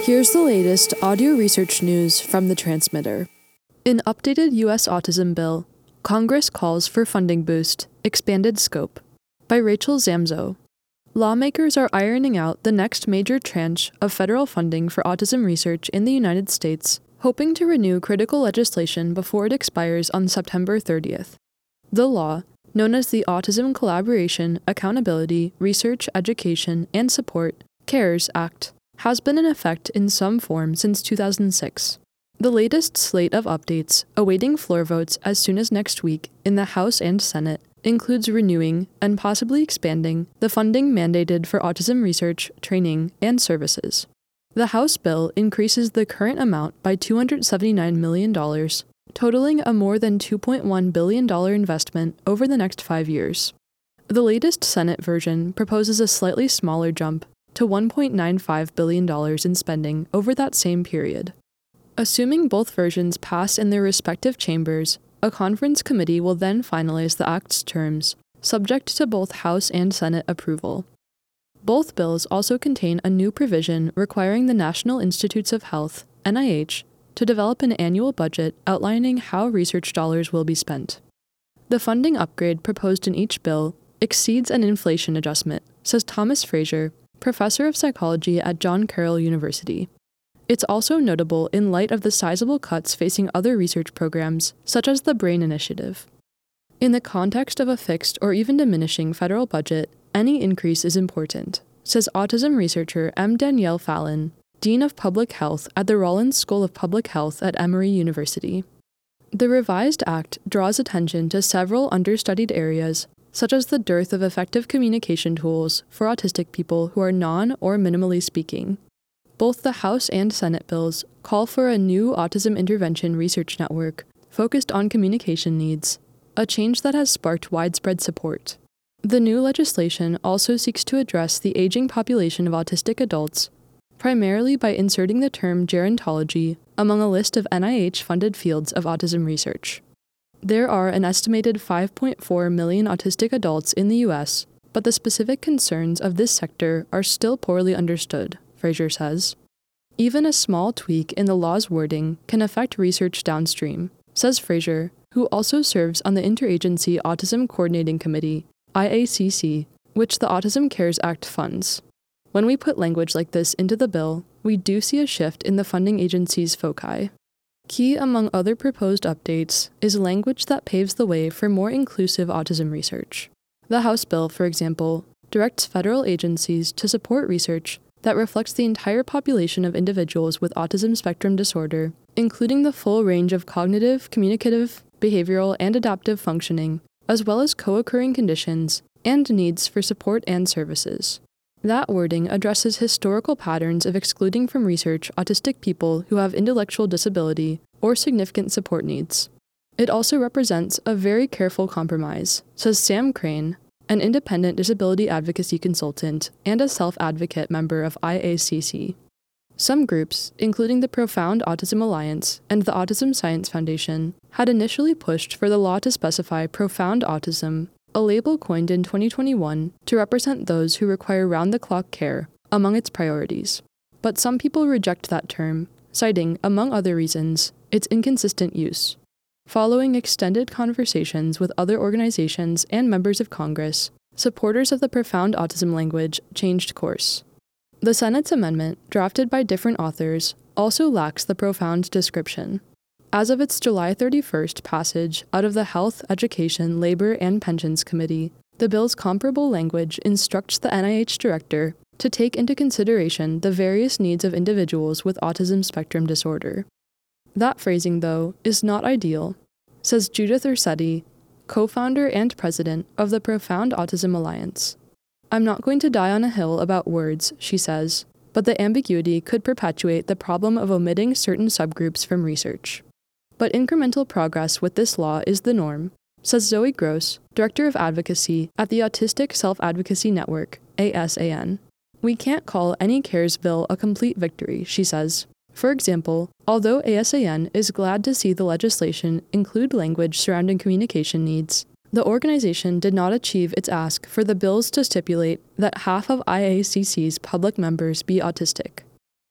Here's the latest audio research news from the transmitter. In updated U.S. Autism Bill, Congress calls for funding boost, expanded scope. By Rachel Zamzo. Lawmakers are ironing out the next major tranche of federal funding for autism research in the United States, hoping to renew critical legislation before it expires on September 30th. The law, known as the Autism Collaboration, Accountability, Research, Education, and Support (CARES Act), has been in effect in some form since 2006. The latest slate of updates, awaiting floor votes as soon as next week in the House and Senate, includes renewing and possibly expanding the funding mandated for autism research, training, and services. The House bill increases the current amount by $279 million, totaling a more than $2.1 billion investment over the next 5 years. The latest Senate version proposes a slightly smaller jump to $1.95 billion in spending over that same period. Assuming both versions pass in their respective chambers, a conference committee will then finalize the Act's terms, subject to both House and Senate approval. Both bills also contain a new provision requiring the National Institutes of Health, NIH, to develop an annual budget outlining how research dollars will be spent. The funding upgrade proposed in each bill exceeds an inflation adjustment, says Thomas Fraser, professor of psychology at John Carroll University. It's also notable in light of the sizable cuts facing other research programs, such as the BRAIN Initiative. In the context of a fixed or even diminishing federal budget, any increase is important, says autism researcher M. Danielle Fallon, Dean of Public Health at the Rollins School of Public Health at Emory University. The revised act draws attention to several understudied areas, such as the dearth of effective communication tools for autistic people who are non- or minimally speaking. Both the House and Senate bills call for a new autism intervention research network focused on communication needs, a change that has sparked widespread support. The new legislation also seeks to address the aging population of autistic adults, primarily by inserting the term gerontology among a list of NIH-funded fields of autism research. There are an estimated 5.4 million autistic adults in the U.S., but the specific concerns of this sector are still poorly understood, Fraser says. Even a small tweak in the law's wording can affect research downstream, says Fraser, who also serves on the Interagency Autism Coordinating Committee, IACC, which the Autism CARES Act funds. When we put language like this into the bill, we do see a shift in the funding agency's foci. Key among other proposed updates is language that paves the way for more inclusive autism research. The House bill, for example, directs federal agencies to support research that reflects the entire population of individuals with autism spectrum disorder, including the full range of cognitive, communicative, behavioral, and adaptive functioning, as well as co-occurring conditions and needs for support and services. That wording addresses historical patterns of excluding from research autistic people who have intellectual disability or significant support needs. It also represents a very careful compromise, says Sam Crane, an independent disability advocacy consultant and a self-advocate member of IACC. Some groups, including the Profound Autism Alliance and the Autism Science Foundation, had initially pushed for the law to specify profound autism, a label coined in 2021 to represent those who require round-the-clock care, among its priorities. But some people reject that term, citing, among other reasons, its inconsistent use. Following extended conversations with other organizations and members of Congress, supporters of the profound autism language changed course. The Senate's amendment, drafted by different authors, also lacks the profound description. As of its July 31st passage out of the Health, Education, Labor, and Pensions Committee, the bill's comparable language instructs the NIH director to take into consideration the various needs of individuals with autism spectrum disorder. That phrasing, though, is not ideal, says Judith Ursetti, co-founder and president of the Profound Autism Alliance. I'm not going to die on a hill about words, she says, but the ambiguity could perpetuate the problem of omitting certain subgroups from research. But incremental progress with this law is the norm, says Zoe Gross, Director of Advocacy at the Autistic Self-Advocacy Network, ASAN. We can't call any CARES bill a complete victory, she says. For example, although ASAN is glad to see the legislation include language surrounding communication needs, the organization did not achieve its ask for the bills to stipulate that half of IACC's public members be autistic.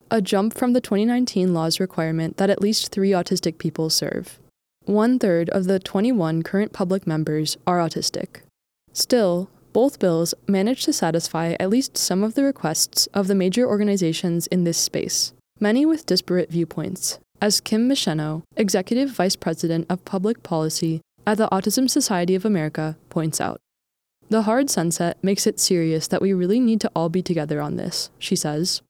a jump from the 2019 law's requirement that at least 3 autistic people serve. 1/3 of the 21 current public members are autistic. Still, both bills manage to satisfy at least some of the requests of the major organizations in this space, many with disparate viewpoints, as Kim Micheno, Executive Vice President of Public Policy at the Autism Society of America, points out. The hard sunset makes it serious that we really need to all be together on this, she says.